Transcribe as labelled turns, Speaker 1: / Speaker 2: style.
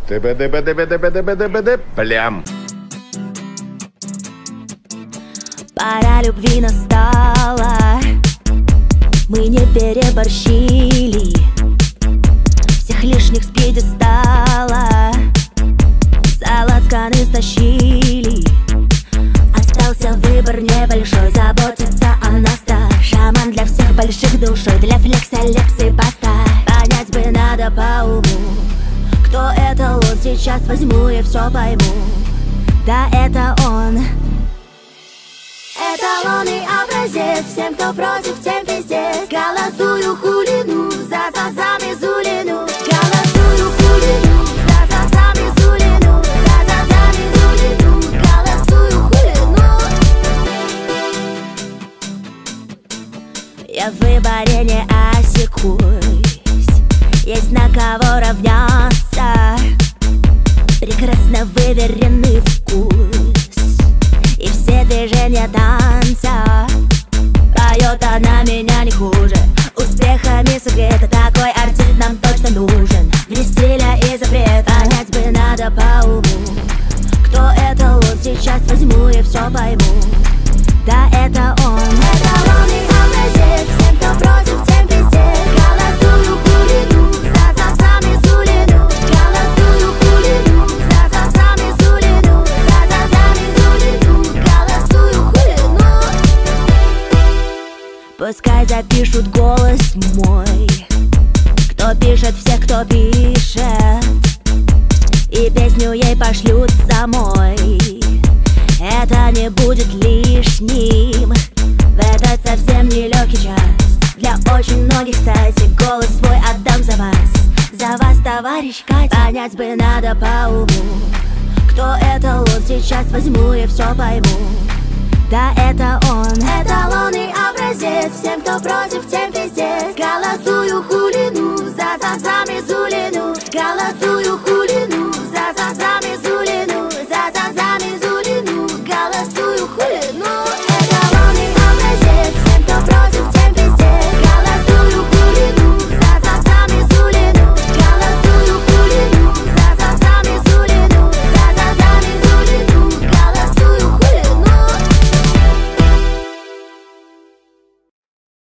Speaker 1: Плям.
Speaker 2: Пора любви настала, мы не переборщили, всех лишних с пьедестала за лацканы стащили. Остался выбор небольшой, заботиться о нас так. Шаман для всех больших душой, для флекса лепсы поставь. Понять бы надо по уму, кто это он, сейчас возьму и все пойму. Да, это он. Эталонный образец, всем, кто против, тем пиздец. Голосую хулину, за Зулину. Голосую хулину, за Зулину. За Зулину, голосую хулину. Я в выборе не осекусь, есть на кого равняться. Прекрасно выверенный вкус и все движения танца. Поет она меня не хуже, успехами согрета. Такой артист нам точно нужен, вне стиля и запрет. Понять бы надо по уму, кто это он, сейчас возьму и все пойму. Да, это он. Эталонный образец, всем, кто против, тем пиздец. Голосую хулину, за Зулину. Голосую хулину, за Зулину. За Зулину, голосую хулину. Пускай запишут голос мой, кто пишет, всех, кто пишет, и песню ей пошлют самой. Это не будет лишним в этот совсем нелегкий час. Для очень многих, кстати, голос свой отдам за вас, товарищ Катя. Понять бы надо по уму, кто это он, сейчас возьму и все пойму. Да, это он. Эталонный образец, всем, кто против, тем пиздец. Голосую хулину, за Зулину. Голосую хулину.